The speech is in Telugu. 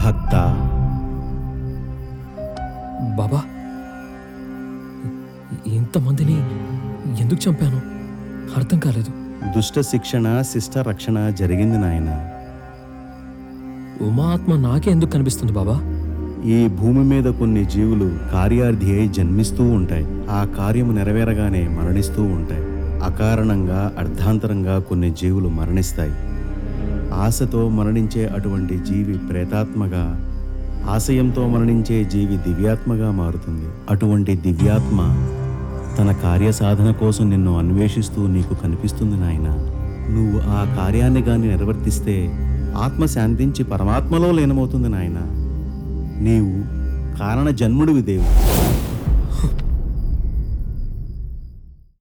భక్త. బాబా, ఇంతమందిని ఎందుకు చంపాను అర్థం కాలేదు. దుష్ట శిక్షణ శిష్ట రక్షణ జరిగింది నాయన. ఉమా ఆత్మ నాకే ఎందుకు కనిపిస్తుంది బాబా? ఈ భూమి మీద కొన్ని జీవులు కార్యార్థి అయి జన్మిస్తూ ఉంటాయి. ఆ కార్యము నెరవేరగానే మరణిస్తూ ఉంటాయి. అకారణంగా అర్ధాంతరంగా కొన్ని జీవులు మరణిస్తాయి. ఆశతో మరణించే అటువంటి జీవి ప్రేతాత్మగా, ఆశయంతో మరణించే జీవి దివ్యాత్మగా మారుతుంది. అటువంటి దివ్యాత్మ తన కార్యసాధన కోసం నిన్ను అన్వేషిస్తూ నీకు కనిపిస్తుంది నాయన. నువ్వు ఆ కార్యాన్ని గాని నిర్వర్తిస్తే ఆత్మ శాంతించి పరమాత్మలో లీనమవుతుంది నాయన. నీవు కారణ జన్ముడివి దేవుడు.